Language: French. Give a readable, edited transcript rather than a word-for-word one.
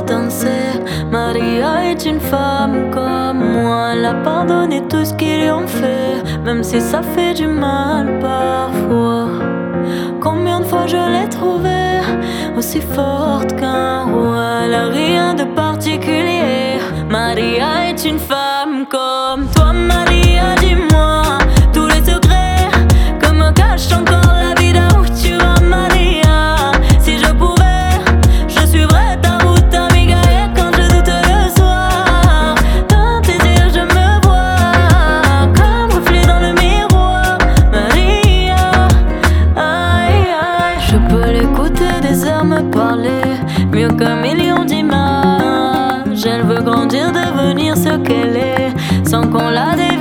danser. Maria est une femme comme moi. Elle a pardonné tout ce qu'ils lui ont fait, même si ça fait du mal parfois. Combien de fois je l'ai trouvée aussi forte qu'un roi. Elle a rien de particulier. Maria est une femme comme toi. Maria, dis-moi tous les secrets que me cache encore la vida. Où tu vas, Maria? Si je pouvais, je suivrais ta route, amiga. Et quand je doute le soir, dans tes yeux je me vois comme reflet dans le miroir. Maria, aïe aïe. Je peux l'écouter des heures me parler, mieux qu'un million d'images. Elle veut grandir, devenir ce qu'elle est, sans qu'on la